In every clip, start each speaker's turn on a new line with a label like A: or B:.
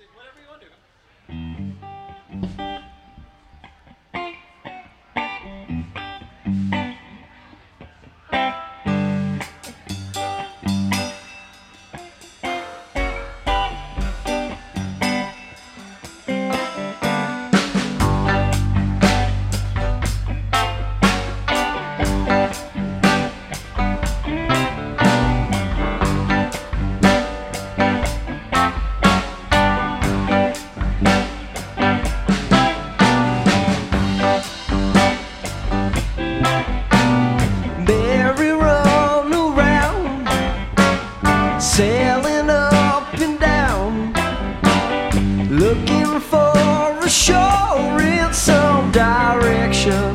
A: Sailing up and down, looking for a shore in some direction.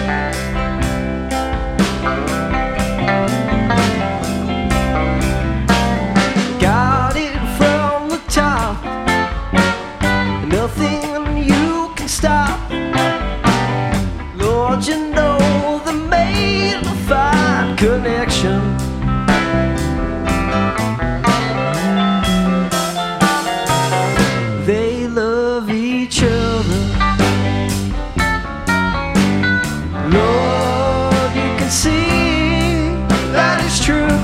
A: Got it from the top, nothing you can stop. Lord, you know they made a fine connection. They love each other. Lord, you can see that it's true.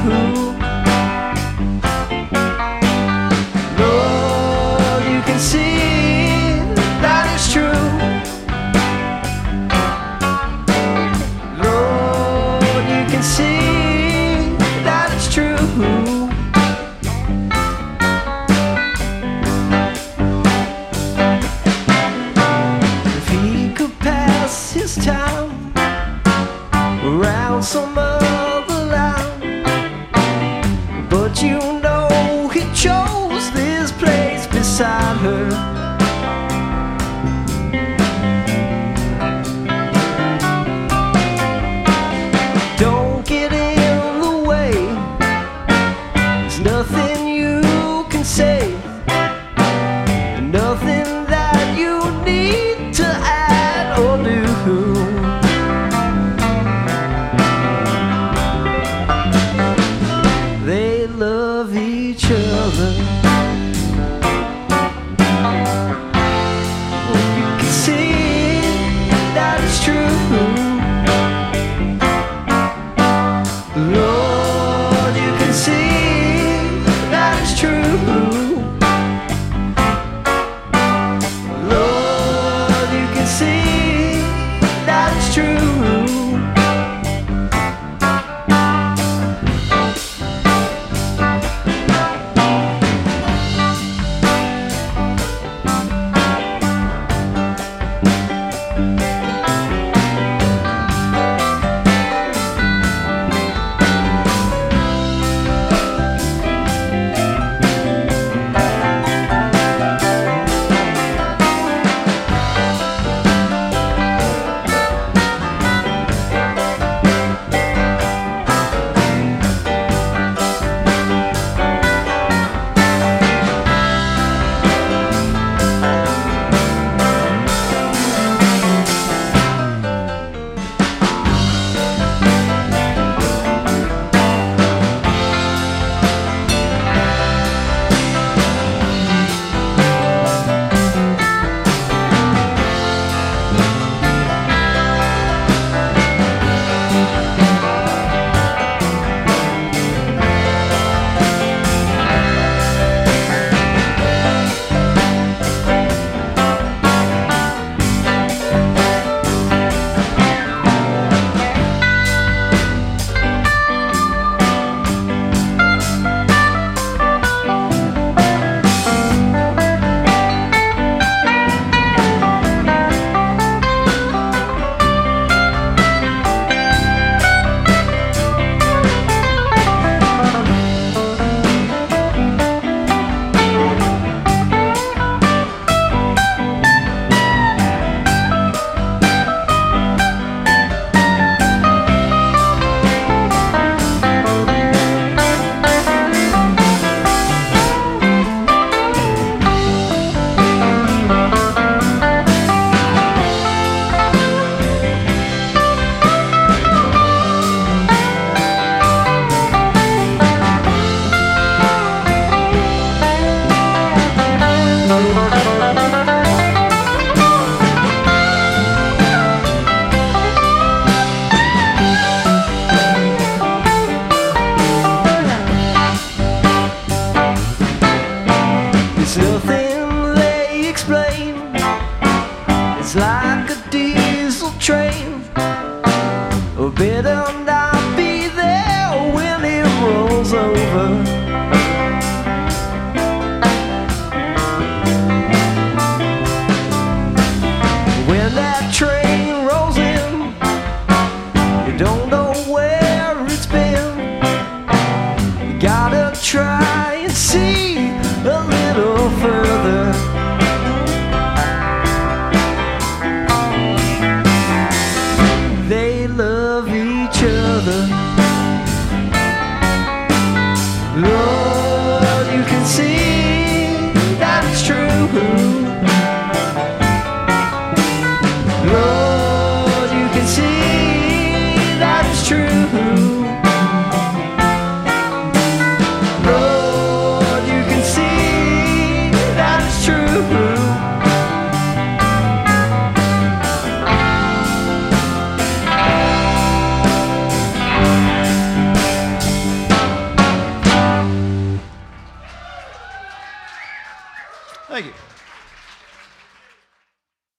A: Lord, you can see that it's true. Lord, you can see that it's true. His time around some other land, but you know he chose this place beside her. Don't get in the way, there's nothing you can say, nothing that you need to add or do. They love each other. You can see that it's true. Lord, you can see that it's true. Lord, you can see that it's true. train, or better not be there when it rolls over. When that train rolls in, you don't know where it's been. You gotta try and see a little further. They love each other. Lord, you can see that it's true. Lord, you can see that it's true. Lord, you can see that it's true. Thank you.